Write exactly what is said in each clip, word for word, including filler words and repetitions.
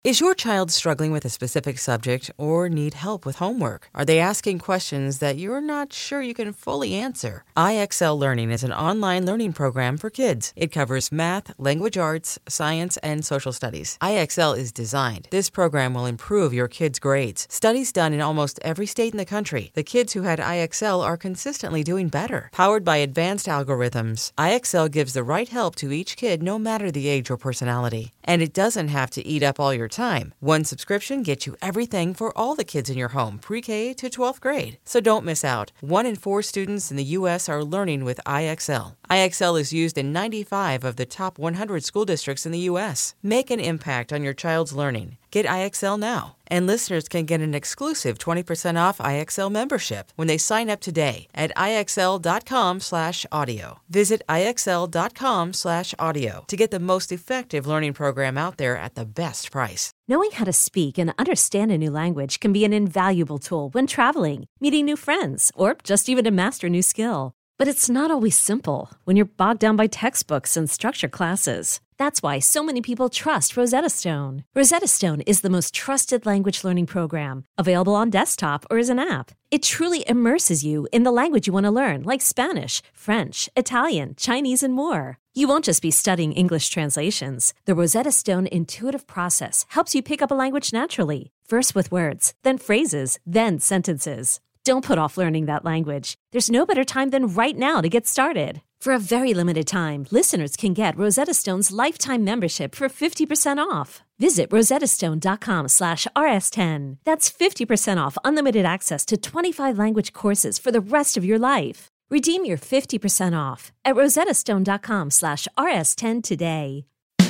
Is your child struggling with a specific subject or need help with homework? Are they asking questions that you're not sure you can fully answer? I X L Learning is an online learning program for kids. It covers math, language arts, science, and social studies. I X L is designed. This program will improve your kids' grades. Studies done in almost every state in the country. The kids who had I X L are consistently doing better. Powered by advanced algorithms, I X L gives the right help to each kid no matter the age or personality. And it doesn't have to eat up all your time. One subscription gets you everything for all the kids in your home, pre-K to twelfth grade. So don't miss out. One in four students in the U S are learning with I X L. I X L is used in ninety-five of the top one hundred school districts in the U S. Make an impact on your child's learning. Get I X L now. And listeners can get an exclusive twenty percent off I X L membership when they sign up today at IXL.com slash audio. Visit IXL.com slash audio to get the most effective learning program out there at the best price. Knowing how to speak and understand a new language can be an invaluable tool when traveling, meeting new friends, or just even to master a new skill. But it's not always simple when you're bogged down by textbooks and structured classes. That's why so many people trust Rosetta Stone. Rosetta Stone is the most trusted language learning program, available on desktop or as an app. It truly immerses you in the language you want to learn, like Spanish, French, Italian, Chinese, and more. You won't just be studying English translations. The Rosetta Stone intuitive process helps you pick up a language naturally, first with words, then phrases, then sentences. Don't put off learning that language. There's no better time than right now to get started. For a very limited time, listeners can get Rosetta Stone's lifetime membership for fifty percent off. Visit rosettastone.com slash rs10. That's fifty percent off unlimited access to twenty-five language courses for the rest of your life. Redeem your fifty percent off at rosettastone.com slash rs10 today.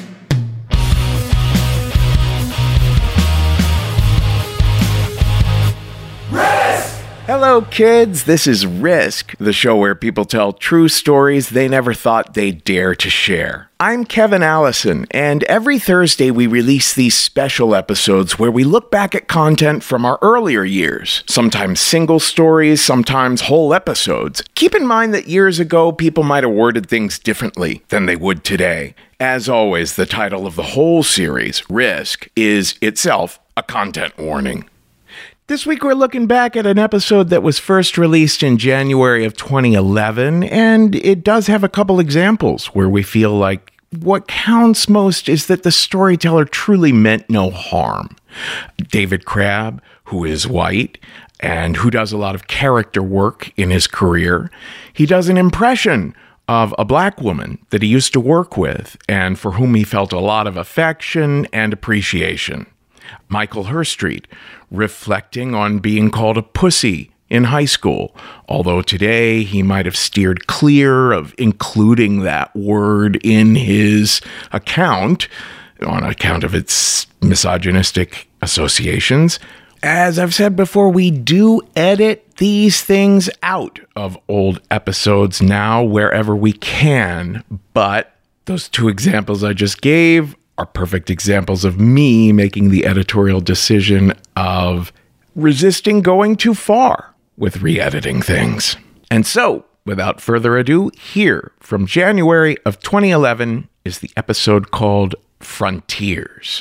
Hello, kids. This is Risk, the show where people tell true stories they never thought they'd dare to share. I'm Kevin Allison, and every Thursday we release these special episodes where we look back at content from our earlier years, sometimes single stories, sometimes whole episodes. Keep in mind that years ago, people might have worded things differently than they would today. As always, the title of the whole series, Risk, is itself a content warning. This week we're looking back at an episode that was first released in January of twenty eleven, and it does have a couple examples where we feel like what counts most is that the storyteller truly meant no harm. David Crabb, who is white and who does a lot of character work in his career, he does an impression of a black woman that he used to work with and for whom he felt a lot of affection and appreciation. Michael Herstreet, reflecting on being called a pussy in high school, although today he might have steered clear of including that word in his account on account of its misogynistic associations. As I've said before, we do edit these things out of old episodes now wherever we can, but those two examples I just gave are perfect examples of me making the editorial decision of resisting going too far with re-editing things. And so, without further ado, here from January of twenty eleven is the episode called Frontiers.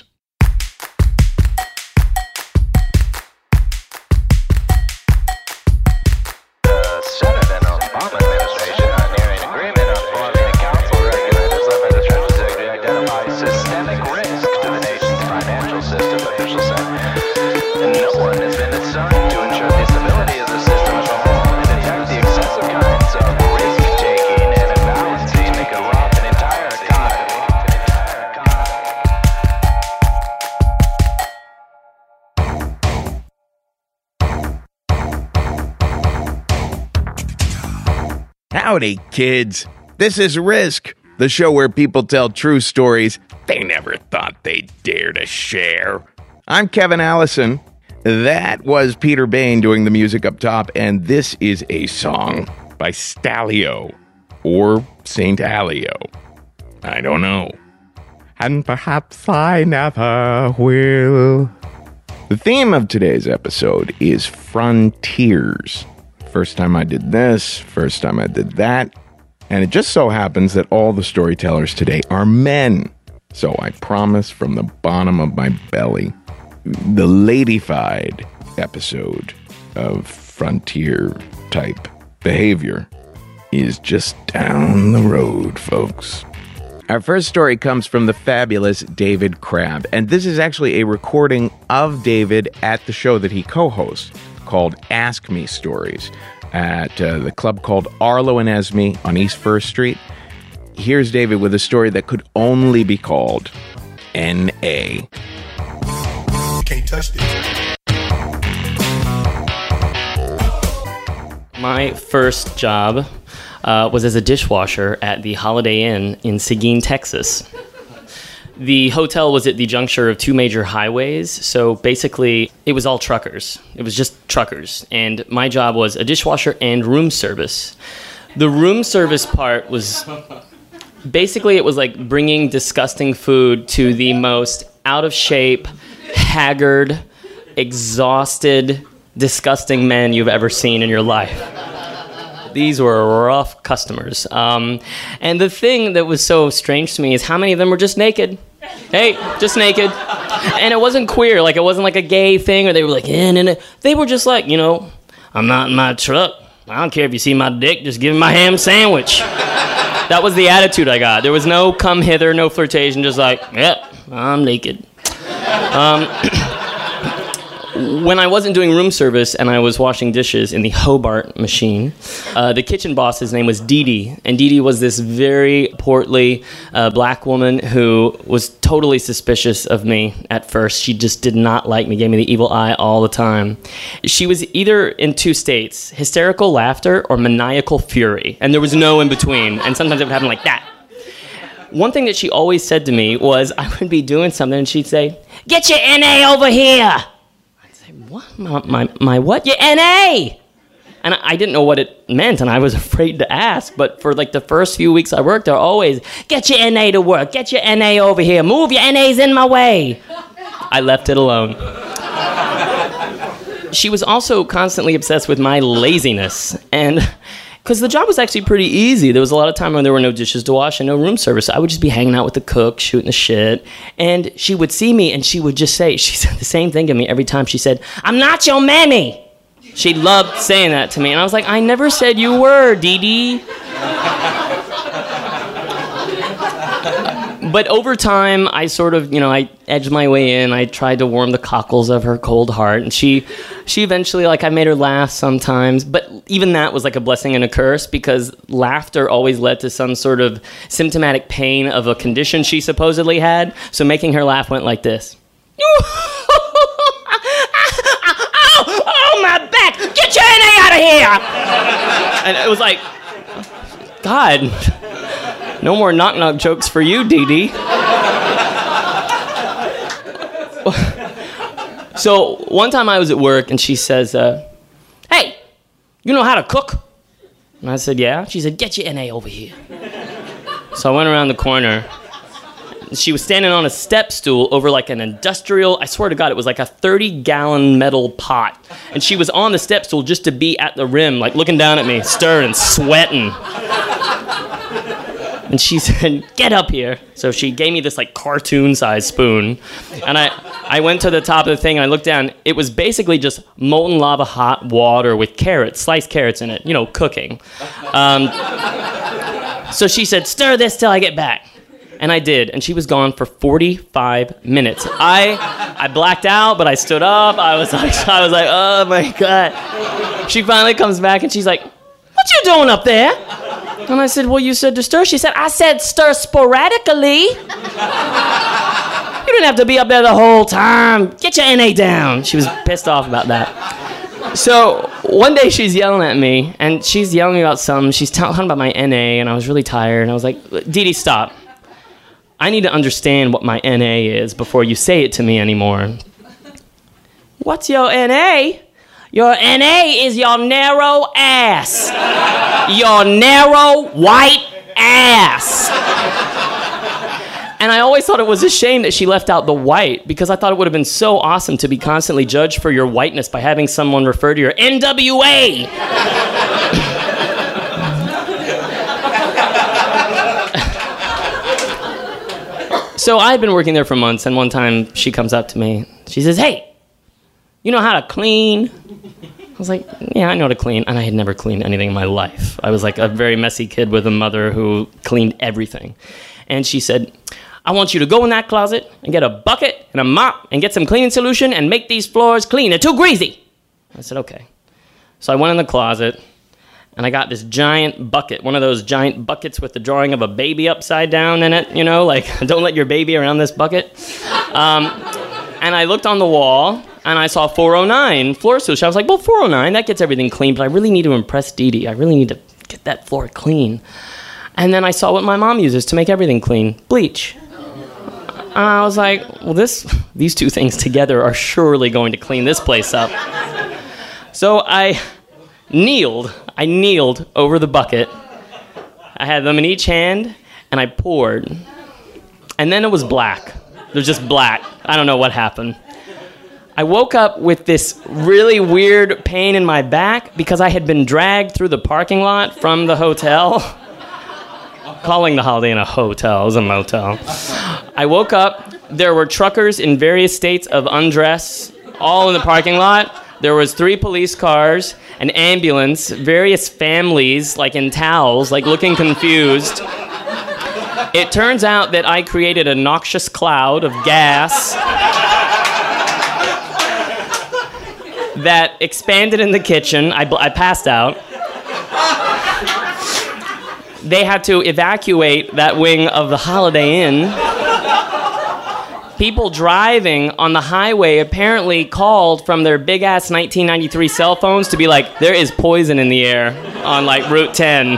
Howdy, kids. This is Risk, the show where people tell true stories they never thought they'd dare to share. I'm Kevin Allison. That was Peter Bain doing the music up top, and this is a song by Stalio, or Saint Alio. I don't know. And perhaps I never will. The theme of today's episode is Frontiers. First time I did this, first time I did that. And it just so happens that all the storytellers today are men. So I promise from the bottom of my belly, the ladyfied episode of Frontier type behavior is just down the road, folks. Our first story comes from the fabulous David Crabb, and this is actually a recording of David at the show that he co-hosts called Ask Me Stories at uh, the club called Arlo and Esme on East First Street. Here's David with a story that could only be called N A. You can't touch this. My first job uh, was as a dishwasher at the Holiday Inn in Seguin, Texas. The hotel was at the juncture of two major highways, so basically it was all truckers. It was just truckers, and my job was a dishwasher and room service. The room service part was... Basically, it was like bringing disgusting food to the most out-of-shape, haggard, exhausted, disgusting men you've ever seen in your life. These were rough customers. Um, and the thing that was so strange to me is how many of them were just naked. Hey, just naked. And it wasn't queer. Like, it wasn't like a gay thing, or they were like, eh, nah, nah. They were just like, you know, I'm not in my truck. I don't care if you see my dick, just give me my ham sandwich. That was the attitude I got. There was no come hither, no flirtation, just like, yep, I'm naked. Um, when I wasn't doing room service and I was washing dishes in the Hobart machine, uh, the kitchen boss's name was Dee Dee. And Dee Dee was this very portly uh, black woman who was totally suspicious of me at first. She just did not like me, gave me the evil eye all the time. She was either in two states, hysterical laughter or maniacal fury. And there was no in between. And sometimes it would happen like that. One thing that she always said to me was I would be doing something and she'd say, "Get your N A over here." What? My, my, my what? Your N A! And I, I didn't know what it meant, and I was afraid to ask, but for like the first few weeks I worked there, always, "Get your N A to work, get your N A over here, move, your N A's in my way." I left it alone. She was also constantly obsessed with my laziness, and because the job was actually pretty easy. There was a lot of time when there were no dishes to wash and no room service. I would just be hanging out with the cook, shooting the shit. And she would see me and she would just say, she said the same thing to me every time. She said, "I'm not your mammy." She loved saying that to me. And I was like, I never said you were, Dee Dee. But over time, I sort of, you know, I edged my way in. I tried to warm the cockles of her cold heart. And she she eventually, like, I made her laugh sometimes. But even that was like a blessing and a curse, because laughter always led to some sort of symptomatic pain of a condition she supposedly had. So making her laugh went like this. Oh, oh, my back! Get your N A out of here! And it was like, God... No more knock-knock jokes for you, Dee Dee. So one time I was at work and she says, uh, "Hey, you know how to cook?" And I said, "Yeah." She said, "Get your N A over here." So I went around the corner. She was standing on a step stool over like an industrial, I swear to God, it was like a thirty-gallon metal pot. And she was on the step stool just to be at the rim, like looking down at me, stirring, sweating. And she said, "Get up here." So she gave me this like cartoon-sized spoon. And I, I went to the top of the thing and I looked down. It was basically just molten lava hot water with carrots, sliced carrots in it, you know, cooking. Um, so she said, "Stir this till I get back." And I did, and she was gone for forty-five minutes. I I blacked out, but I stood up. I was like, I was like, oh my God. She finally comes back and she's like, "What you doing up there?" And I said, "Well, you said to stir." She said, "I said stir sporadically. You didn't have to be up there the whole time. Get your N A down." She was pissed off about that. So one day she's yelling at me, and she's yelling about something. She's talking about my N A, and I was really tired. And I was like, "Dee Dee, stop. I need to understand what my N A is before you say it to me anymore." "What's your N A?" "Your N A is your narrow ass. Your narrow white ass." And I always thought it was a shame that she left out the white, because I thought it would have been so awesome to be constantly judged for your whiteness by having someone refer to your N W A. So I had been working there for months, and one time she comes up to me. She says, "Hey, you know how to clean?" I was like, "Yeah, I know how to clean." And I had never cleaned anything in my life. I was like a very messy kid with a mother who cleaned everything. And she said, "I want you to go in that closet and get a bucket and a mop and get some cleaning solution and make these floors clean. They're too greasy." I said, "Okay." So I went in the closet, and I got this giant bucket, one of those giant buckets with the drawing of a baby upside down in it, you know, like, don't let your baby around this bucket. Um, and I looked on the wall, and I saw four oh nine floor solution. I was like, well, four oh nine, that gets everything clean, but I really need to impress Dee Dee. I really need to get that floor clean. And then I saw what my mom uses to make everything clean, bleach. And I was like, well, this, these two things together are surely going to clean this place up. So I kneeled, I kneeled over the bucket. I had them in each hand, and I poured. And then it was black. It was just black. I don't know what happened. I woke up with this really weird pain in my back because I had been dragged through the parking lot from the hotel. Calling the Holiday Inn a hotel, it was a motel. I woke up, there were truckers in various states of undress, all in the parking lot. There was three police cars, an ambulance, various families, like in towels, like looking confused. It turns out that I created a noxious cloud of gas that expanded in the kitchen. I, I passed out. They had to evacuate that wing of the Holiday Inn. People driving on the highway apparently called from their big-ass nineteen ninety-three cell phones to be like, there is poison in the air on, like, Route ten.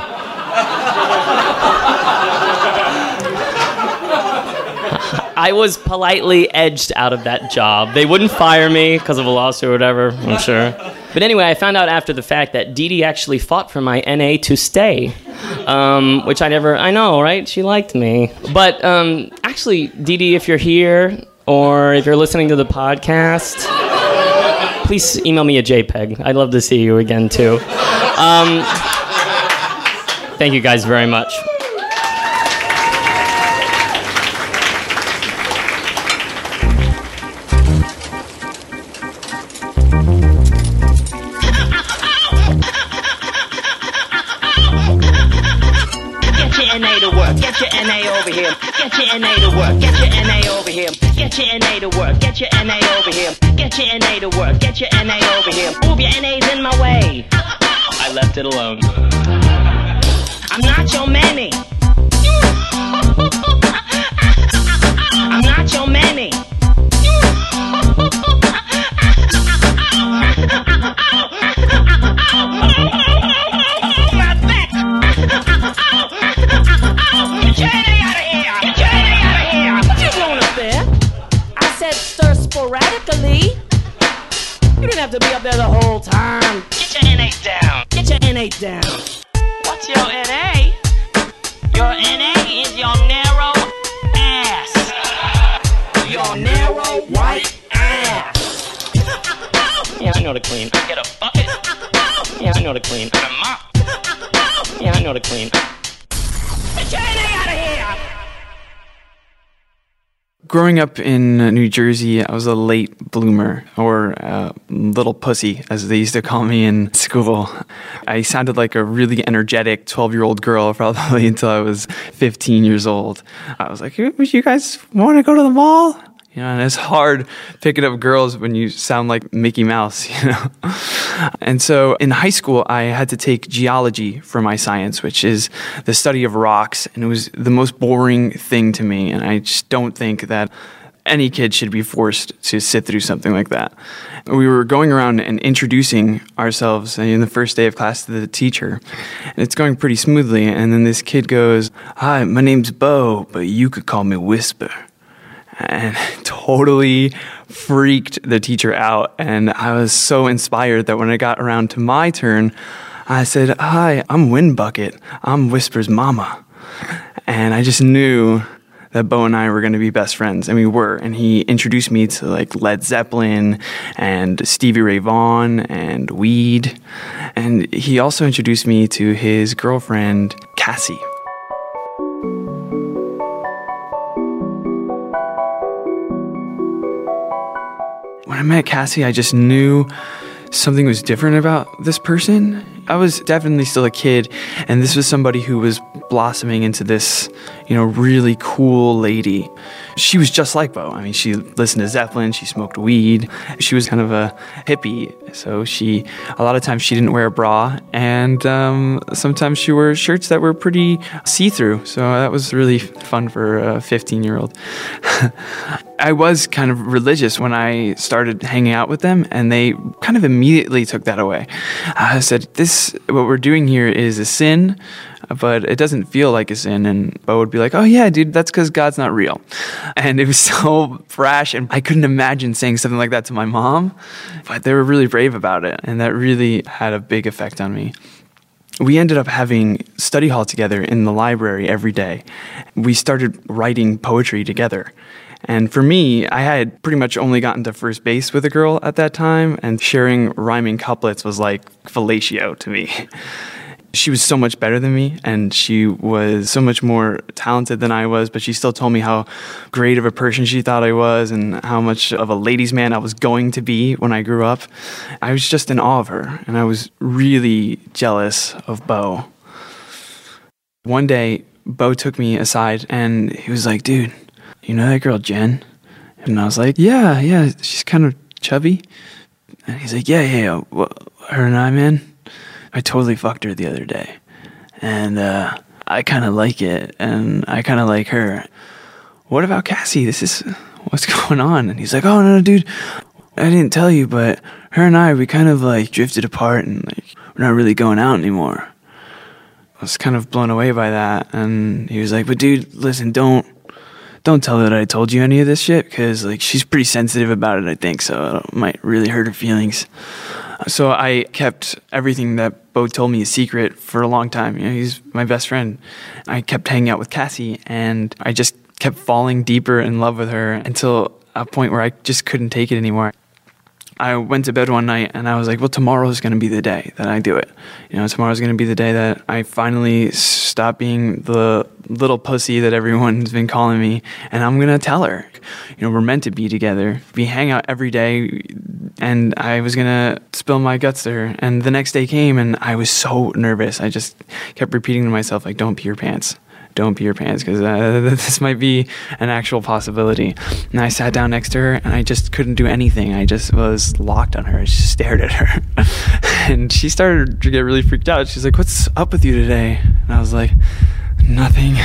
I was politely edged out of that job. They wouldn't fire me because of a lawsuit or whatever, I'm sure. But anyway, I found out after the fact that Dee Dee actually fought for my N A to stay, um, which I never, I know, right? She liked me. But um, actually, Dee Dee, if you're here or if you're listening to the podcast, please email me a JPEG. I'd love to see you again, too. Um, thank you guys very much. Get your N A over here. Get your N A to work. Get your N A over here. Get your N A to work. Get your N A over here. Get your N A to work. Get your N A over here. Move your N A's in my way. I left it alone. I'm not your manny. I'm not your manny. Sporadically. You didn't have to be up there the whole time. Get your N A down. Get your N A down. What's your N A? Your N A is your narrow ass. Your narrow white ass. Yeah, I know to clean. I get a bucket. Yeah, I know to clean. And a mop. Yeah, I know to clean. Get your N A out of here. Growing up in New Jersey, I was a late bloomer, or a little pussy, as they used to call me in school. I sounded like a really energetic twelve-year-old girl probably until I was fifteen years old. I was like, would you guys want to go to the mall? You know, and it's hard picking up girls when you sound like Mickey Mouse, you know. And so in high school, I had to take geology for my science, which is the study of rocks. And it was the most boring thing to me. And I just don't think that any kid should be forced to sit through something like that. We were going around and introducing ourselves in the first day of class to the teacher. And it's going pretty smoothly. And then this kid goes, "Hi, my name's Bo, but you could call me Whisper." And totally freaked the teacher out. And I was so inspired that when I got around to my turn, I said, "Hi, I'm Windbucket. I'm Whisper's mama." And I just knew that Bo and I were going to be best friends, and we were. And he introduced me to like Led Zeppelin and Stevie Ray Vaughan and weed. And he also introduced me to his girlfriend, Cassie. when I met Cassie, I just knew something was different about this person. I was definitely still a kid, and this was somebody who was blossoming into this, you know, really cool lady. She was just like Bo. I mean, she listened to Zeppelin, she smoked weed. She was kind of a hippie, so she, a lot of times she didn't wear a bra, and um, sometimes she wore shirts that were pretty see-through, so that was really fun for a fifteen-year-old. I was kind of religious when I started hanging out with them, and they kind of immediately took that away. I said, this, what we're doing here is a sin, but it doesn't feel like a sin. And Bo would be like, oh yeah, dude, that's because God's not real. And it was so brash, and I couldn't imagine saying something like that to my mom, but they were really brave about it, and that really had a big effect on me. We ended up having study hall together in the library every day. We started writing poetry together. And for me, I had pretty much only gotten to first base with a girl at that time, and sharing rhyming couplets was like fellatio to me. She was so much better than me, and she was so much more talented than I was, but she still told me how great of a person she thought I was and how much of a ladies' man I was going to be when I grew up. I was just in awe of her, and I was really jealous of Bo. One day, Bo took me aside, and he was like, dude, you know that girl Jen? And I was like, yeah, yeah, she's kind of chubby. And he's like, yeah, yeah, yeah. Well, her and I, man, I totally fucked her the other day. And uh, I kind of like it, and I kind of like her. What about Cassie? This is, what's going on? And he's like, oh, no, no, dude, I didn't tell you, but her and I, we kind of like drifted apart, and like we're not really going out anymore. I was kind of blown away by that. And he was like, but dude, listen, don't, Don't tell her that I told you any of this shit, because like she's pretty sensitive about it, I think, so it might really hurt her feelings. So I kept everything that Bo told me a secret for a long time. You know, he's my best friend. I kept hanging out with Cassie, and I just kept falling deeper in love with her until a point where I just couldn't take it anymore. I went to bed one night, and I was like, well, tomorrow's going to be the day that I do it. You know, tomorrow's going to be the day that I finally stop being the little pussy that everyone's been calling me, and I'm going to tell her. You know, we're meant to be together. We hang out every day, and I was going to spill my guts to her. And the next day came, and I was so nervous. I just kept repeating to myself, like, don't pee your pants. Don't pee your pants, because uh, this might be an actual possibility. And I sat down next to her, and I just couldn't do anything. I just was locked on her. I just stared at her. And she started to get really freaked out. She's like, what's up with you today? And I was like, nothing.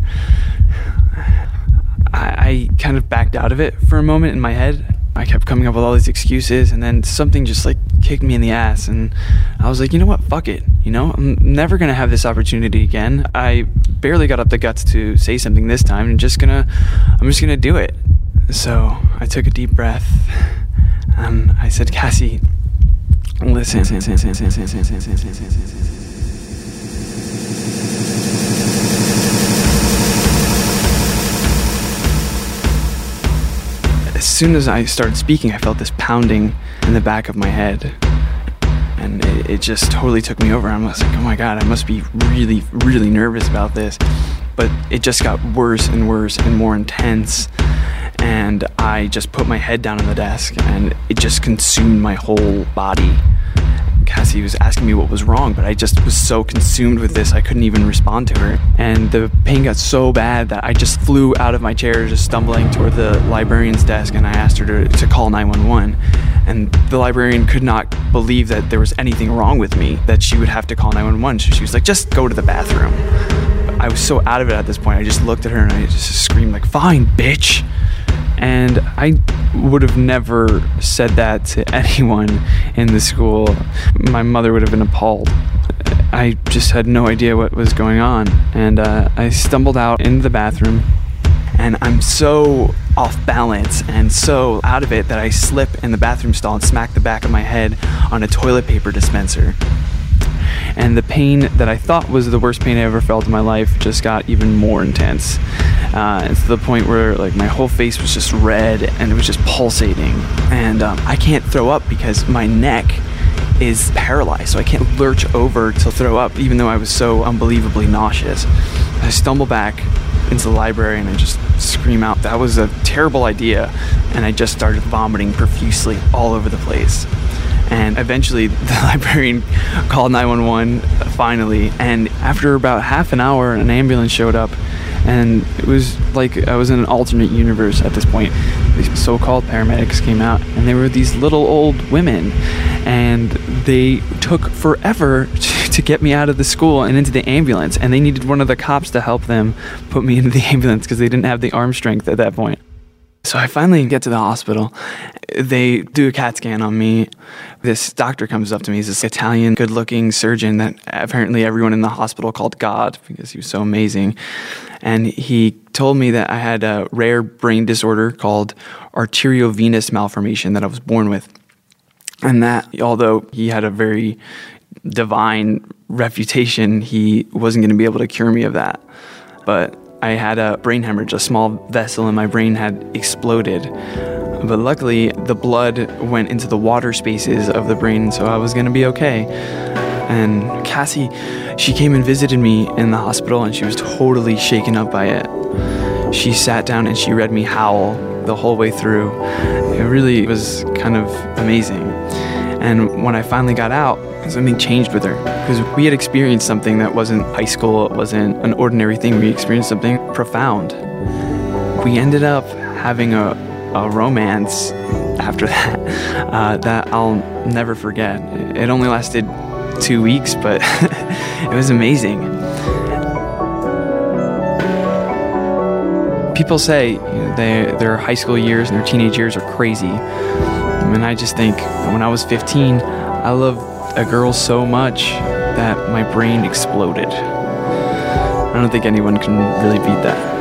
I, I kind of backed out of it for a moment in my head. I kept coming up with all these excuses, and then something just like kicked me in the ass, and I was like, you know what, fuck it, you know, I'm never gonna have this opportunity again. I barely got up the guts to say something this time, and just gonna, I'm just gonna do it. So I took a deep breath, and I said, Cassie, listen. As soon as I started speaking, I felt this pounding in the back of my head, and it, it just totally took me over. I was like, oh my God, I must be really, really nervous about this. But it just got worse and worse and more intense, and I just put my head down on the desk, and it just consumed my whole body. Cassie was asking me what was wrong, but I just was so consumed with this, I couldn't even respond to her. And the pain got so bad that I just flew out of my chair, just stumbling toward the librarian's desk, and I asked her to, to call nine one one. And the librarian could not believe that there was anything wrong with me, that she would have to call nine one one. So she was like, just go to the bathroom. But I was so out of it at this point, I just looked at her and I just screamed like, fine, bitch. And I would have never said that to anyone in the school. My mother would have been appalled. I just had no idea what was going on. And uh, I stumbled out into the bathroom, and I'm so off balance and so out of it that I slip in the bathroom stall and smack the back of my head on a toilet paper dispenser. And the pain that I thought was the worst pain I ever felt in my life just got even more intense. Uh, and to the point where like my whole face was just red and it was just pulsating. And um, I can't throw up because my neck is paralyzed, so I can't lurch over to throw up, even though I was so unbelievably nauseous. I stumble back into the library and I just scream out, that was a terrible idea. And I just started vomiting profusely all over the place. And eventually the librarian called nine one one finally. And after about half an hour, an ambulance showed up. And it was like I was in an alternate universe at this point. These so-called paramedics came out, and they were these little old women. And they took forever to get me out of the school and into the ambulance. And they needed one of the cops to help them put me into the ambulance because they didn't have the arm strength at that point. So I finally get to the hospital. They do a CAT scan on me. This doctor comes up to me. He's this Italian, good-looking surgeon that apparently everyone in the hospital called God because he was so amazing. And he told me that I had a rare brain disorder called arteriovenous malformation that I was born with. And that, although he had a very divine reputation, he wasn't going to be able to cure me of that. But I had a brain hemorrhage. A small vessel in my brain had exploded. But luckily, the blood went into the water spaces of the brain, so I was going to be okay. And Cassie, she came and visited me in the hospital, and she was totally shaken up by it. She sat down and she read me Howl the whole way through. It really was kind of amazing. And when I finally got out, something changed with her, because we had experienced something that wasn't high school, it wasn't an ordinary thing. We experienced something profound. We ended up having a, a romance after that uh, that I'll never forget. It only lasted two weeks, but it was amazing. People say you know, they, their high school years and their teenage years are crazy. And I just think when I was fifteen, I loved a girl so much that my brain exploded. I don't think anyone can really beat that.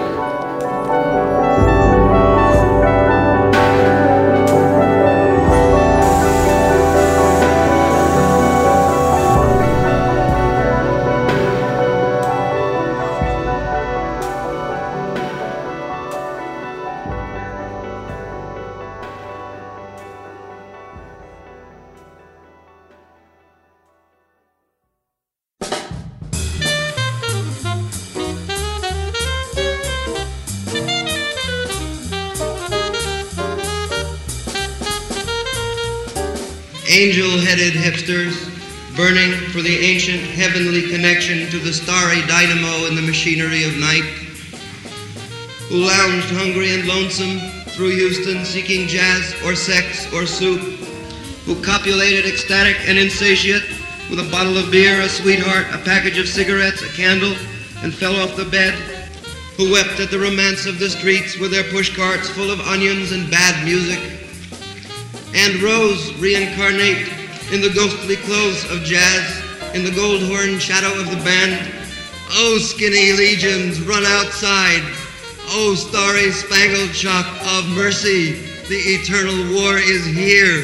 Angel-headed hipsters, burning for the ancient heavenly connection to the starry dynamo in the machinery of night, who lounged hungry and lonesome through Houston seeking jazz or sex or soup, who copulated ecstatic and insatiate with a bottle of beer, a sweetheart, a package of cigarettes, a candle, and fell off the bed, who wept at the romance of the streets with their pushcarts full of onions and bad music, and rose reincarnate in the ghostly clothes of jazz, in the gold horn shadow of the band. Oh, skinny legions, run outside. Oh, starry spangled chalk of mercy, the eternal war is here.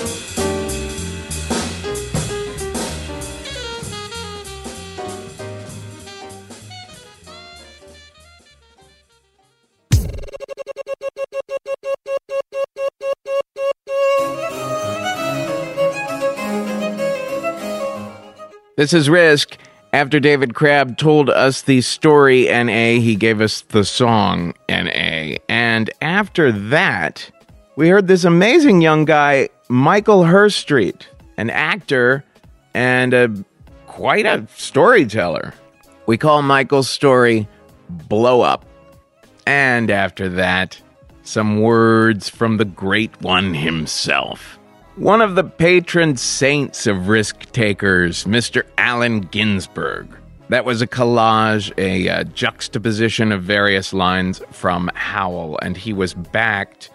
This is Risk. After David Crabb told us the story N A, he gave us the song N A. And after that, we heard this amazing young guy, Michael Herstreet, an actor and a, quite a storyteller. We call Michael's story Blow Up. And after that, some words from the great one himself. One of the patron saints of risk takers, Mister Allen Ginsberg. That was a collage, a uh, juxtaposition of various lines from Howl, and he was backed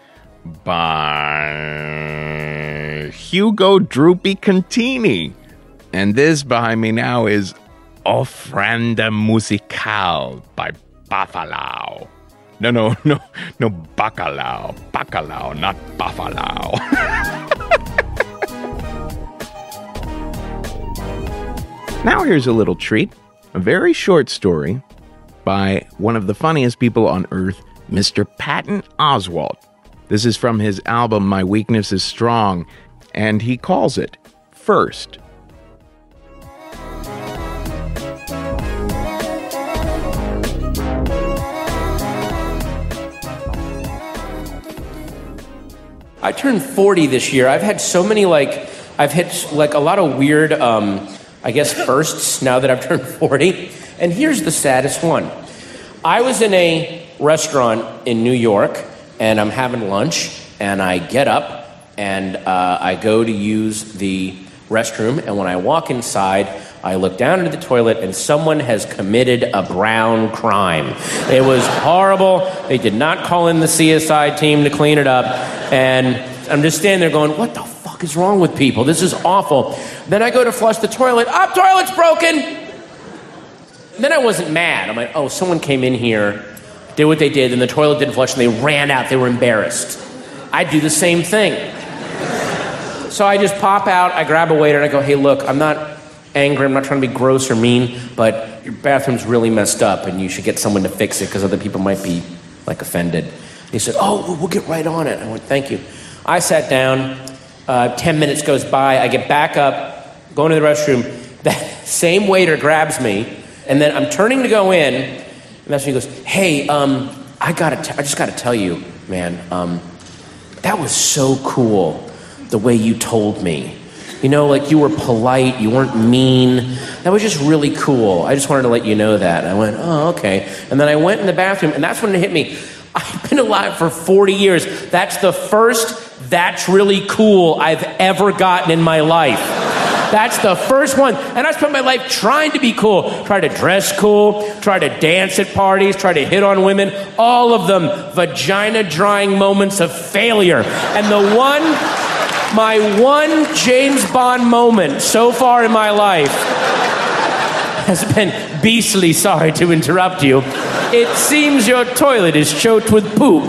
by Hugo Droopy Contini. And this behind me now is Ofrenda Musical by Bafalao. No, no, no, no, Bacalao. Bacalao, not Bafalao. Now here's a little treat, a very short story by one of the funniest people on earth, Mister Patton Oswalt. This is from his album, My Weakness is Strong, and he calls it First. I turned forty this year. I've had so many, like, I've hit, like, a lot of weird, um, I guess, firsts now that I've turned forty. And here's the saddest one. I was in a restaurant in New York, and I'm having lunch, and I get up, and uh, I go to use the restroom, and when I walk inside, I look down into the toilet, and someone has committed a brown crime. It was horrible. They did not call in the C S I team to clean it up, and I'm just standing there going, what the fuck is wrong with people? This is awful. Then I go to flush the toilet. Ah, toilet's broken! Then I wasn't mad. I'm like, oh, someone came in here, did what they did, and the toilet didn't flush, and they ran out. They were embarrassed. I'd do the same thing. So I just pop out, I grab a waiter, and I go, hey, look, I'm not angry, I'm not trying to be gross or mean, but your bathroom's really messed up, and you should get someone to fix it, because other people might be, like, offended. He said, oh, we'll get right on it. I went, thank you. I sat down, uh, ten minutes goes by, I get back up, go into the restroom, that same waiter grabs me, and then I'm turning to go in, and that's when he goes, hey, um, I gotta, t- I just gotta tell you, man, um, that was so cool, the way you told me. You know, like you were polite, you weren't mean. That was just really cool. I just wanted to let you know that. And I went, oh, okay. And then I went in the bathroom, and that's when it hit me. I've been alive for forty years. That's the first, that's really cool I've ever gotten in my life. That's the first one. And I spent my life trying to be cool. Try to dress cool, try to dance at parties, try to hit on women. All of them vagina-drying moments of failure. And the one, my one James Bond moment so far in my life has been beastly sorry to interrupt you. It seems your toilet is choked with poop.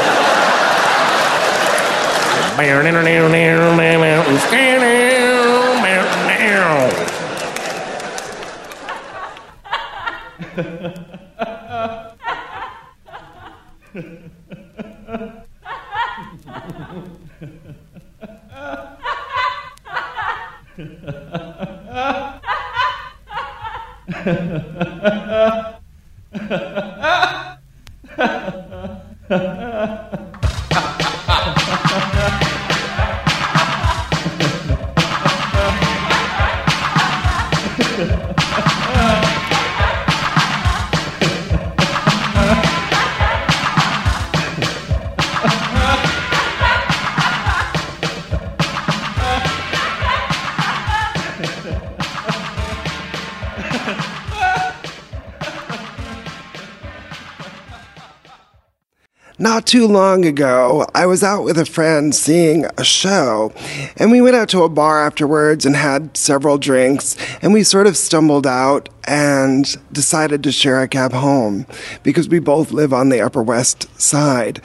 Not too long ago, I was out with a friend seeing a show, and we went out to a bar afterwards and had several drinks, and we sort of stumbled out and decided to share a cab home because we both live on the Upper West Side.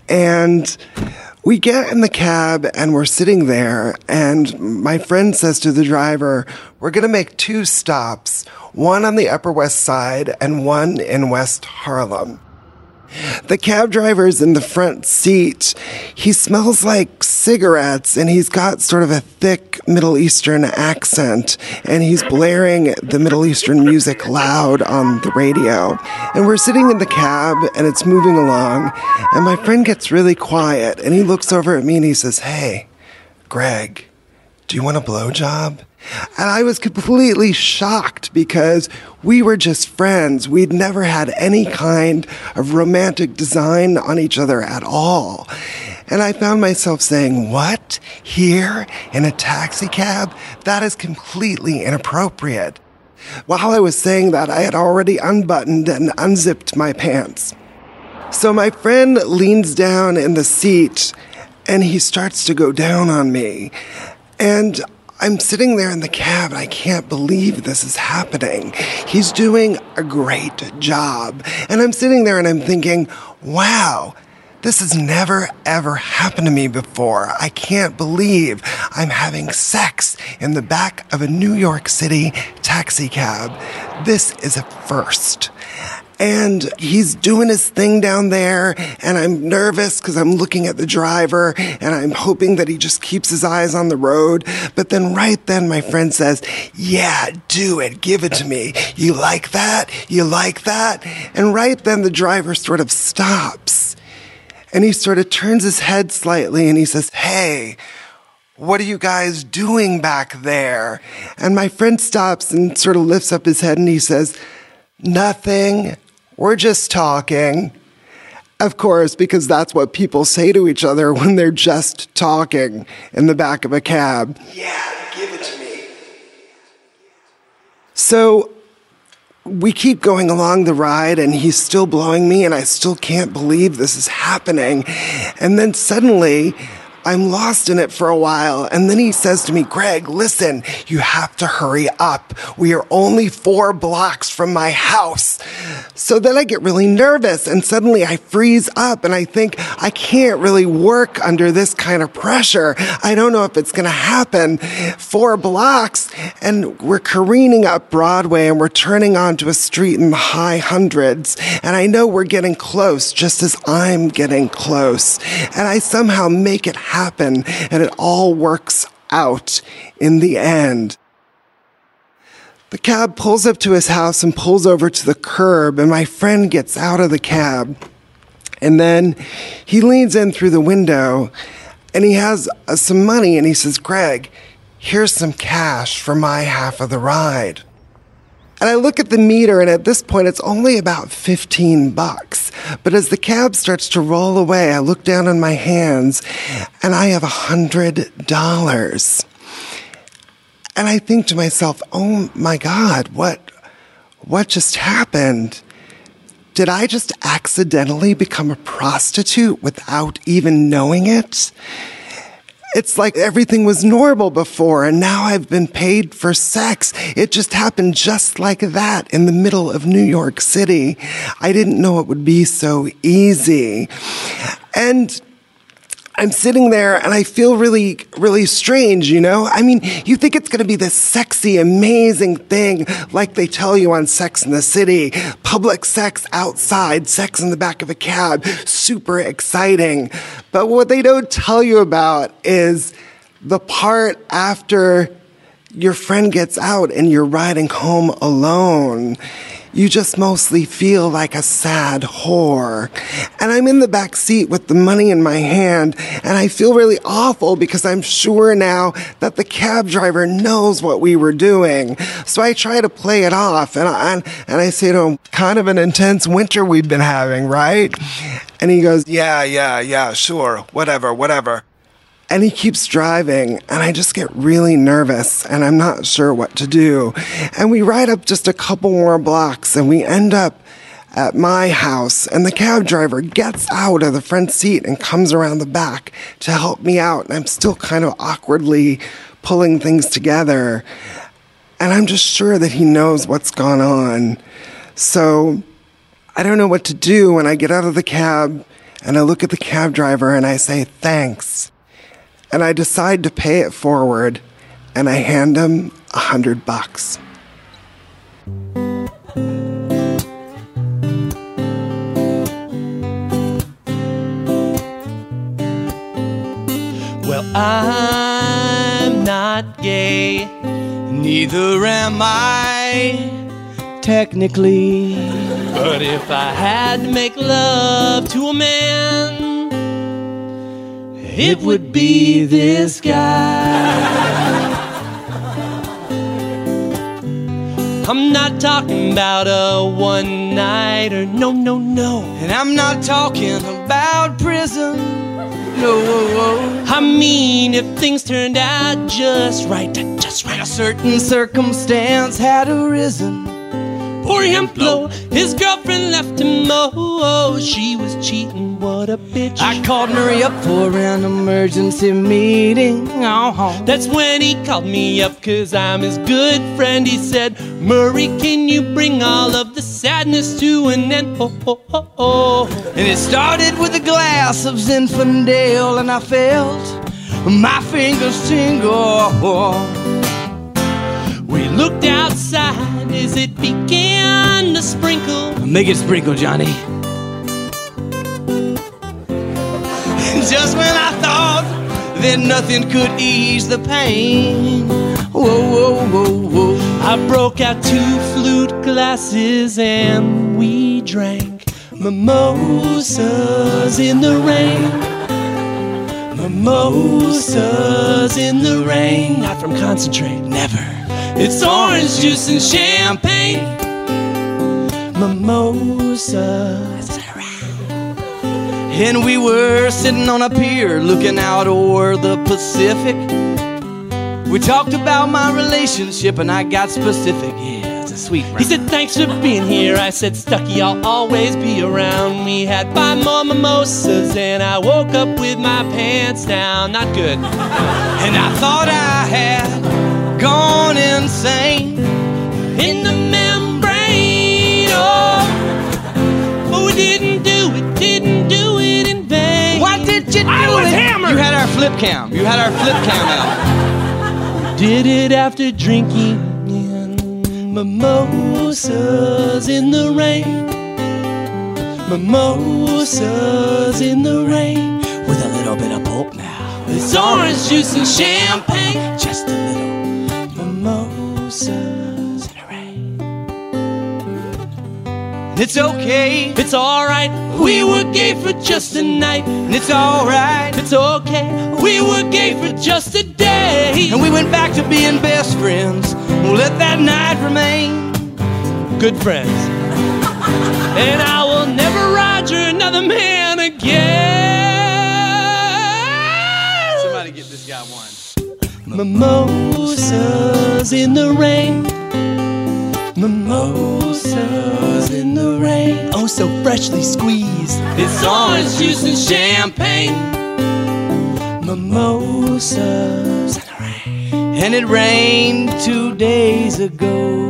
And we get in the cab and we're sitting there, and my friend says to the driver, we're going to make two stops, one on the Upper West Side and one in West Harlem. The cab driver's in the front seat. He smells like cigarettes, and he's got sort of a thick Middle Eastern accent, and he's blaring the Middle Eastern music loud on the radio. And we're sitting in the cab, and it's moving along, and my friend gets really quiet, and he looks over at me, and he says, hey, Greg, do you want a blowjob? And I was completely shocked because we were just friends. We'd never had any kind of romantic design on each other at all. And I found myself saying, what? Here? In a taxi cab? That is completely inappropriate. While I was saying that, I had already unbuttoned and unzipped my pants. So my friend leans down in the seat and he starts to go down on me. And I'm sitting there in the cab, and I can't believe this is happening. He's doing a great job. And I'm sitting there, and I'm thinking, wow, this has never, ever happened to me before. I can't believe I'm having sex in the back of a New York City taxi cab. This is a first. And he's doing his thing down there, and I'm nervous because I'm looking at the driver, and I'm hoping that he just keeps his eyes on the road. But then right then, my friend says, yeah, do it. Give it to me. You like that? You like that? And right then, the driver sort of stops. And he sort of turns his head slightly and he says, "Hey, what are you guys doing back there?" And my friend stops and sort of lifts up his head and he says, "Nothing. We're just talking." Of course, because that's what people say to each other when they're just talking in the back of a cab. "Yeah, give it to me." So we keep going along the ride and he's still blowing me and I still can't believe this is happening. And then suddenly I'm lost in it for a while. And then he says to me, "Greg, listen, you have to hurry up. We are only four blocks from my house." So then I get really nervous and suddenly I freeze up and I think I can't really work under this kind of pressure. I don't know if it's going to happen. Four blocks and we're careening up Broadway and we're turning onto a street in the high hundreds. And I know we're getting close just as I'm getting close. And I somehow make it happen and it all works out in the end. The cab pulls up to his house and pulls over to the curb, and my friend gets out of the cab. And then he leans in through the window and he has uh, some money and he says, "Greg, here's some cash for my half of the ride." And I look at the meter and at this point it's only about fifteen bucks. But as the cab starts to roll away, I look down on my hands and I have a hundred dollars. And I think to myself, oh my God, what, what just happened? Did I just accidentally become a prostitute without even knowing it? It's like everything was normal before and now I've been paid for sex. It just happened just like that in the middle of New York City. I didn't know it would be so easy. And I'm sitting there and I feel really, really strange, you know? I mean, you think it's going to be this sexy, amazing thing like they tell you on Sex and the City. Public sex outside, sex in the back of a cab, super exciting. But what they don't tell you about is the part after your friend gets out and you're riding home alone. You just mostly feel like a sad whore. And I'm in the back seat with the money in my hand, and I feel really awful because I'm sure now that the cab driver knows what we were doing. So I try to play it off, and I, and I say to him, "Kind of an intense winter we've been having, right?" And he goes, "Yeah, yeah, yeah, sure, whatever, whatever." And he keeps driving, and I just get really nervous, and I'm not sure what to do. And we ride up just a couple more blocks, and we end up at my house, and the cab driver gets out of the front seat and comes around the back to help me out. And I'm still kind of awkwardly pulling things together. And I'm just sure that he knows what's gone on. So I don't know what to do when I get out of the cab, and I look at the cab driver, and I say, "Thanks." And I decide to pay it forward, and I hand him a hundred bucks. Well, I'm not gay, neither am I, technically. But if I had to make love to a man, it would be this guy. I'm not talking about a one-nighter, no, no, no. And I'm not talking about prison, no. I mean, if things turned out just right, just right. A certain circumstance had arisen. Poor him blow, his girlfriend left him, oh, she was cheating, what a bitch. I called Murray up for an emergency meeting, uh-huh. That's when he called me up, cause I'm his good friend. He said, "Murray, can you bring all of the sadness to an end?" Oh, oh, oh, oh. And it started with a glass of Zinfandel, and I felt my fingers tingle. We looked outside as it began to sprinkle. Make it sprinkle, Johnny. Just when I thought that nothing could ease the pain, whoa, whoa, whoa, whoa, I broke out two flute glasses and we drank. Mimosas in the rain. Mimosas in the rain. Not from concentrate, never. It's orange juice and champagne. Mimosas. And we were sitting on a pier looking out over the Pacific. We talked about my relationship and I got specific. Yeah, it's a sweet round. He said, thanks for being here. I said, Stucky, I'll always be around. We had five more mimosas and I woke up with my pants down. Not good. And I thought I had gone insane in the membrane. Oh, but we didn't do it, didn't do it in vain. Why did you do I was it? Hammered. You had our flip cam. You had our flip cam out. Did it after drinking mimosas in the rain. Mimosas in the rain with a little bit of pulp now. It's orange juice and champagne. Just a little mimosas in the rain. It's okay. It's alright. We were gay for just a night. And it's alright. It's okay. We were gay for just a day. And we went back to being best friends. We'll let that night remain good friends. And I will never Roger another man again. Somebody get this guy one. Mimosas in the rain. Mimosas in the rain. Oh, so freshly squeezed. It's orange juice and champagne. Mimosas in the rain. And it rained two days ago.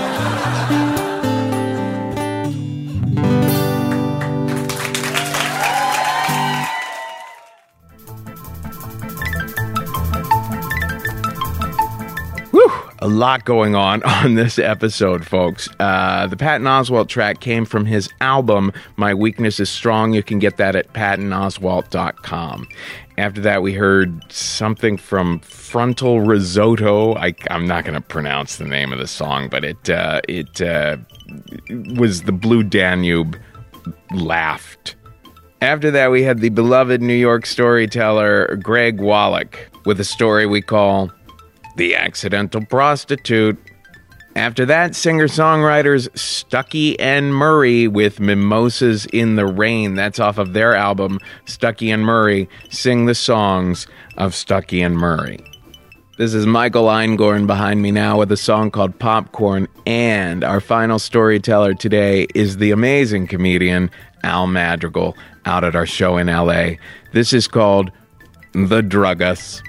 A lot going on on this episode, folks. Uh, the Patton Oswalt track came from his album, My Weakness is Strong. You can get that at patton oswalt dot com. After that, we heard something from Frontal Risotto. I, I'm not going to pronounce the name of the song, but it, uh, it uh, was the Blue Danube Laughed. After that, we had the beloved New York storyteller Greg Wallach with a story we call The Accidental Prostitute. After that, singer-songwriters Stucky and Murray with Mimosas in the Rain. That's off of their album, Stucky and Murray Sing the Songs of Stucky and Murray. This is Michael Eingorn behind me now with a song called Popcorn. And our final storyteller today is the amazing comedian Al Madrigal out at our show in L A. This is called The Druggus.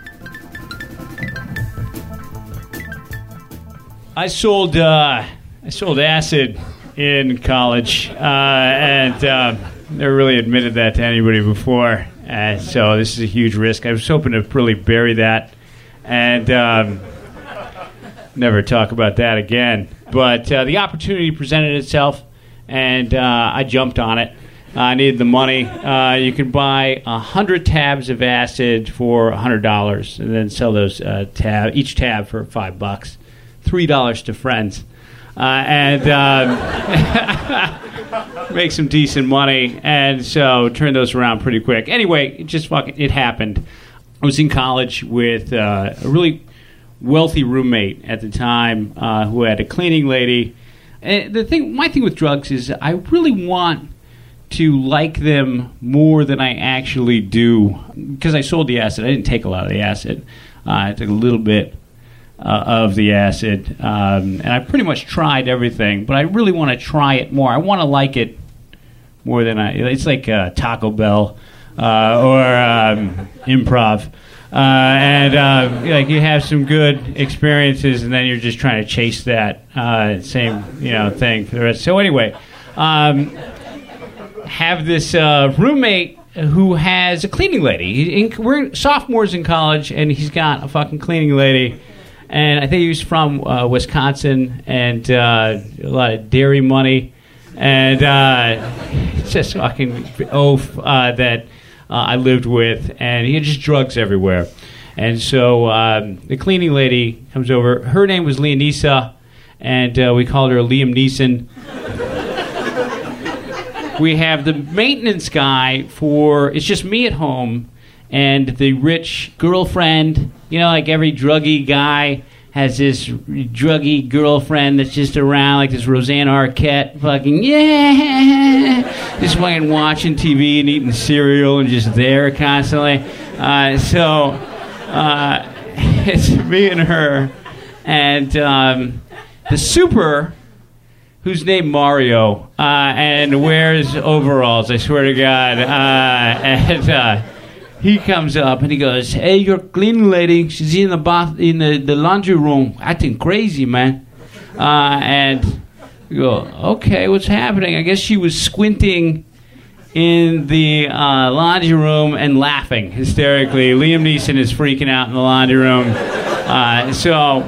I sold uh, I sold acid in college, uh, and uh, never really admitted that to anybody before. And so this is a huge risk. I was hoping to really bury that and um, never talk about that again. But uh, the opportunity presented itself, and uh, I jumped on it. I needed the money. Uh, you can buy a hundred tabs of acid for a hundred dollars, and then sell those uh, tab each tab for five bucks. Three dollars to friends, uh, and um, make some decent money, and so turn those around pretty quick. Anyway, it just fucking it happened. I was in college with uh, a really wealthy roommate at the time uh, who had a cleaning lady. And the thing, my thing with drugs is I really want to like them more than I actually do, because I sold the acid. I didn't take a lot of the acid. Uh, I took a little bit. Uh, of the acid, um, and I pretty much tried everything, but I really want to try it more. I want to like it more than I. It's like uh, Taco Bell uh, or um, improv, uh, and uh, like you have some good experiences, and then you're just trying to chase that uh, same you know thing for the rest. So anyway, um, have this uh, roommate who has a cleaning lady. In, we're sophomores in college, and he's got a fucking cleaning lady. And I think he was from uh, Wisconsin, and uh, a lot of dairy money, and uh, just fucking oaf uh, that uh, I lived with, and he had just drugs everywhere. And so um, the cleaning lady comes over. Her name was Leonisa, and uh, we called her Liam Neeson. we have the maintenance guy for, it's just me at home, and the rich girlfriend. You know, like every druggy guy has this druggy girlfriend that's just around, like this Rosanna Arquette, fucking, yeah, just fucking watching T V and eating cereal and just there constantly. Uh, so, uh, it's me and her, and um, the super, who's named Mario, uh, and wears overalls, I swear to God, uh, and uh, he comes up and he goes, "Hey, your cleaning lady, she's in the bath, in the, the laundry room, acting crazy, man." Uh, and we go, "Okay, what's happening?" I guess she was squinting in the uh, laundry room and laughing hysterically. Liam Neeson is freaking out in the laundry room. Uh, so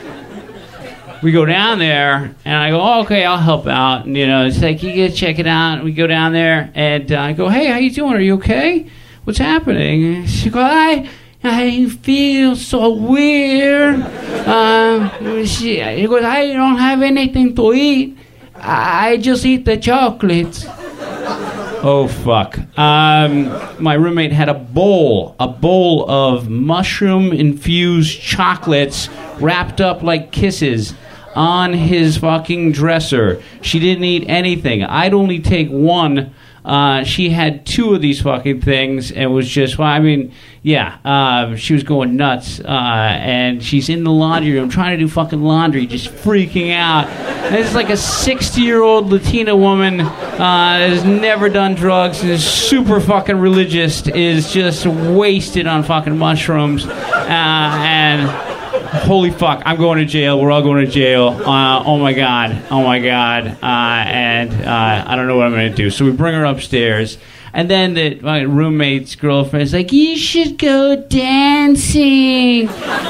we go down there, and I go, oh, "Okay, I'll help out." And you know, it's like, you get check it out. And we go down there, and uh, I go, "Hey, how you doing? Are you okay? What's happening?" She goes, I, I feel so weird. Um, she, she goes, "I don't have anything to eat. I just eat the chocolates." Oh, fuck. Um, my roommate had a bowl, a bowl of mushroom-infused chocolates wrapped up like kisses on his fucking dresser. She didn't eat anything. I'd only take one. Uh, she had two of these fucking things and was just, well, I mean, yeah, uh, she was going nuts. Uh, and she's in the laundry room trying to do fucking laundry, just freaking out. And this is like a sixty-year-old Latina woman uh, that has never done drugs, is super fucking religious, is just wasted on fucking mushrooms. Uh, and holy fuck, I'm going to jail. We're all going to jail. Uh, oh my god. Oh my god. Uh, and uh, I don't know what I'm going to do. So we bring her upstairs. And then the my roommate's girlfriend is like, "You should go dancing."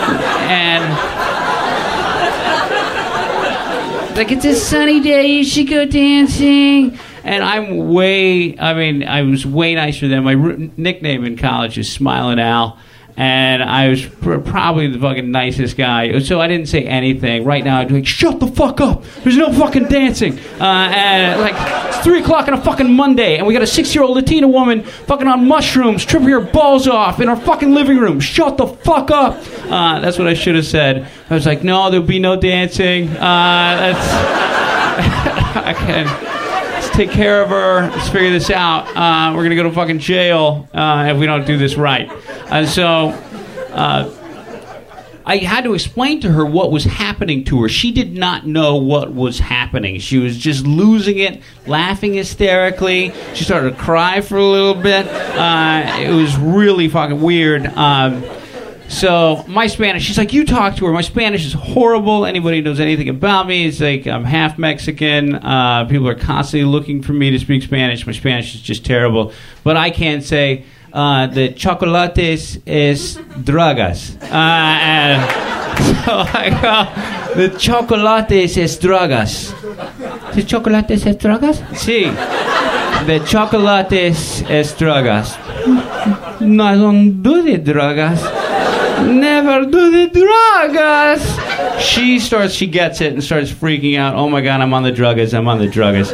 And like, "It's a sunny day. You should go dancing." And I'm way, I mean, I was way nicer than my r- nickname in college is Smiling Al. And I was pr- probably the fucking nicest guy. So I didn't say anything. Right now, I'd be like, "Shut the fuck up. There's no fucking dancing." Uh, and like, it's three o'clock on a fucking Monday, and we got a six-year-old Latina woman fucking on mushrooms, tripping her balls off in our fucking living room. Shut the fuck up. Uh, that's what I should have said. I was like, "No, there'll be no dancing. Uh, that's... I can... take care of her. Let's figure this out. Uh, we're gonna go to fucking jail uh, if we don't do this right." And so uh, I had to explain to her what was happening to her. She did not know what was happening. She was just losing it, laughing hysterically. She started to cry for a little bit. Uh, it was really fucking weird. Um, So my Spanish, she's like, "You talk to her." My Spanish is horrible. Anybody who knows anything about me, it's like I'm half Mexican. Uh, people are constantly looking for me to speak Spanish. My Spanish is just terrible. But I can say uh, the chocolates es drogas. Uh, and so I go, "The chocolates es drogas." ¿The chocolates es drogas? Sí. The chocolates es drogas. No, I don't do the drogas. Never do the druggers. She starts, she gets it and starts freaking out. "Oh my god, I'm on the druggers, I'm on the druggers."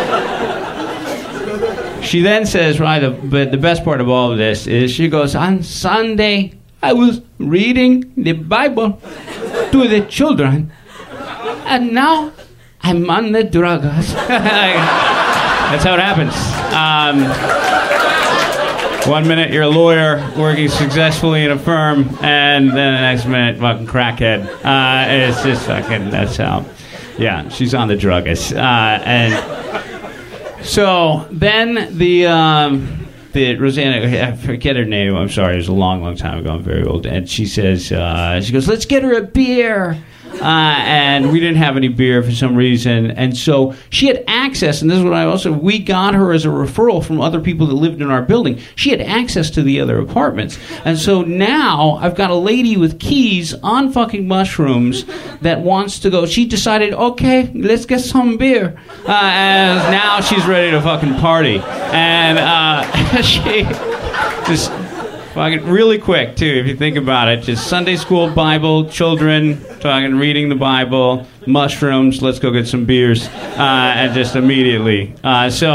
She then says, right, the, but the best part of all of this is she goes, "On Sunday, I was reading the Bible to the children, and now I'm on the druggers." That's how it happens. Um... One minute you're a lawyer working successfully in a firm, and then the next minute, fucking crackhead. Uh, it's just fucking, that's how, yeah, she's on the druggist. Uh, and so then the, um, the Rosanna, I forget her name, I'm sorry, it was a long, long time ago, I'm very old, and she says, uh, she goes, "Let's get her a beer." Uh, and we didn't have any beer for some reason, and so she had access, and this is what I also, we got her as a referral from other people that lived in our building. She had access to the other apartments, and so now I've got a lady with keys on fucking mushrooms that wants to go. She decided, okay, let's get some beer, uh, and now she's ready to fucking party, and uh, she just fucking really quick too, if you think about it. Just Sunday school, Bible, children, fucking reading the Bible, mushrooms, let's go get some beers, uh, and just immediately. Uh, so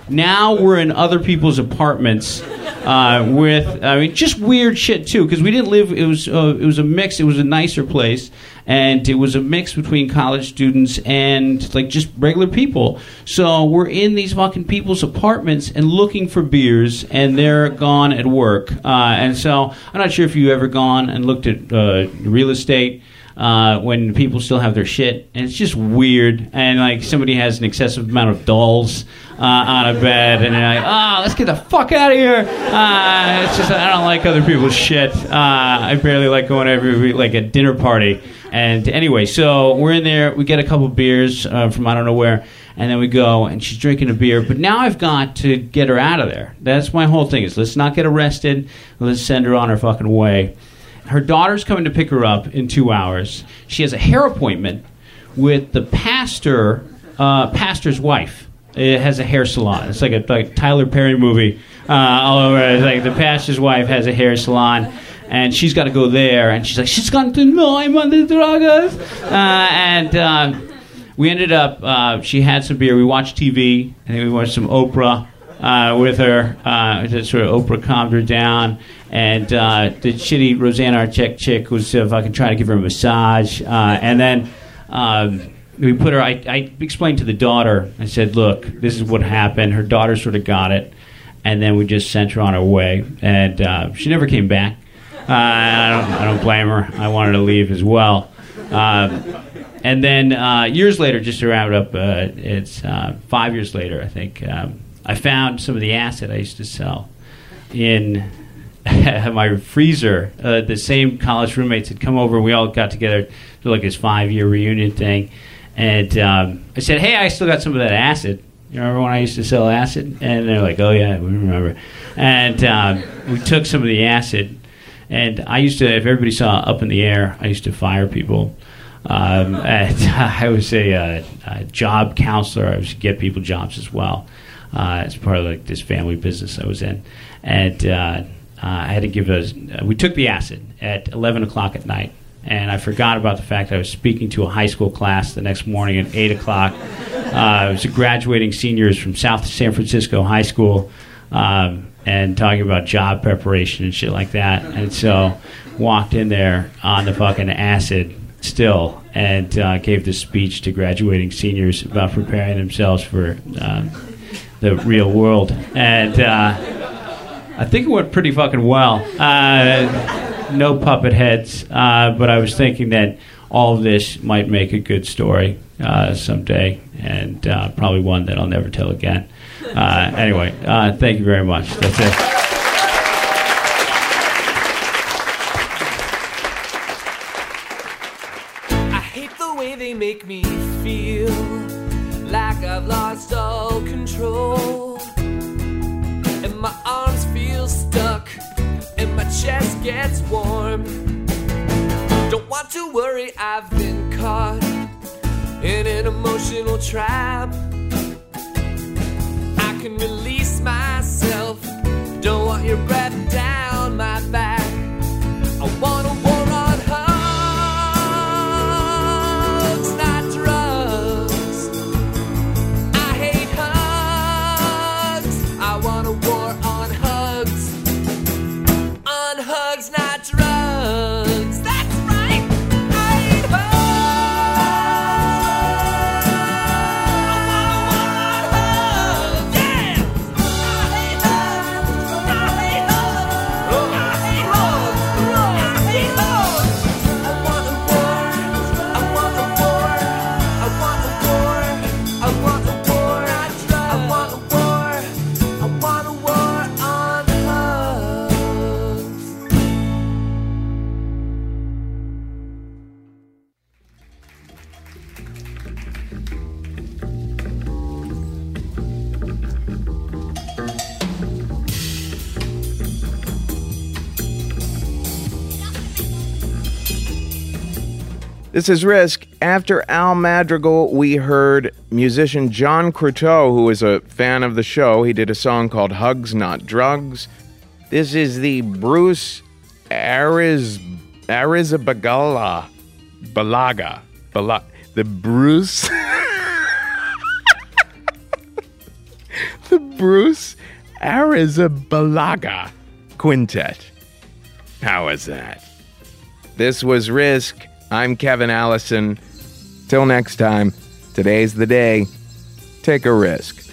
Now we're in other people's apartments uh, with, I mean, just weird shit too. Because we didn't live. It was uh, it was a mix. It was a nicer place, and it was a mix between college students and like just regular people. So we're in these fucking people's apartments and looking for beers, and they're gone at work. Uh, and so I'm not sure if you've ever gone and looked at uh, real estate. Uh, when people still have their shit, and it's just weird, and like somebody has an excessive amount of dolls uh, on a bed, and they're like, oh, let's get the fuck out of here. Uh, it's just, I don't like other people's shit. Uh, I barely like going every week, like a dinner party. And anyway, so we're in there, we get a couple beers uh, from I don't know where, and then we go, and she's drinking a beer, but now I've got to get her out of there. That's my whole thing, is let's not get arrested, let's send her on her fucking way. Her daughter's coming to pick her up in two hours. She has a hair appointment with the pastor, uh, pastor's wife. It has a hair salon. It's like a like Tyler Perry movie uh, all over. It's like the pastor's wife has a hair salon, and she's got to go there. And she's like, she's going to know I'm on the drugs. Uh, and uh, we ended up, uh, she had some beer. We watched T V. I think we watched some Oprah. Uh, with her, uh, just sort of Oprah calmed her down, and uh, the shitty Roseanne Arquette chick was uh, fucking trying to give her a massage, uh, and then um, we put her. I, I explained to the daughter. I said, "Look, this is what happened." Her daughter sort of got it, and then we just sent her on her way, and uh, she never came back. Uh, I don't, I don't blame her. I wanted to leave as well. Uh, and then uh, years later, just to round up, uh, it's uh, five years later, I think. Um, I found some of the acid I used to sell in my freezer. Uh, the same college roommates had come over, and we all got together to like this five-year reunion thing. And um, I said, hey, I still got some of that acid. You remember when I used to sell acid? And they're like, oh, yeah, we remember. And um, we took some of the acid, and I used to, if everybody saw Up in the Air, I used to fire people. Um, and I was a, a, a job counselor. I used to get people jobs as well. Uh, as part of like this family business I was in, and uh, uh, I had to give a. Uh, we took the acid at eleven o'clock at night, and I forgot about the fact that I was speaking to a high school class the next morning at eight o'clock. Uh, it was graduating seniors from South San Francisco High School, um, and talking about job preparation and shit like that. And so, walked in there on the fucking acid still, and uh, gave this speech to graduating seniors about preparing themselves for. Um, the real world, and uh, I think it went pretty fucking well. Uh, no puppet heads, uh, but I was thinking that all of this might make a good story uh, someday, and uh, probably one that I'll never tell again. Uh, anyway, uh, thank you very much. That's it. I hate the way they make me feel like I've lost all control, and my arms feel stuck, and my chest gets warm. Don't want to worry, I've been caught in an emotional trap. I can release myself, don't want your breath down my back. I want a war on hugs, not drugs. I hate hugs, I want a war on hugs. On hugs, not drugs. That's right, I hate hugs. I want a war on hugs, yeah. I hate hugs, I hate hugs, I hate hugs, I hate hugs. I want a war, I want a war, I want a war, I want a war, I want a war, I want a war on hugs. This is Risk. After Al Madrigal, we heard musician John Croteau, who is a fan of the show. He did a song called Hugs Not Drugs. This is the Bruce Ariz Arizabagala Balaga. Bala, the Bruce The Bruce Arrizabalaga Quintet. How was that? This was Risk. I'm Kevin Allison. Till next time, today's the day. Take a risk.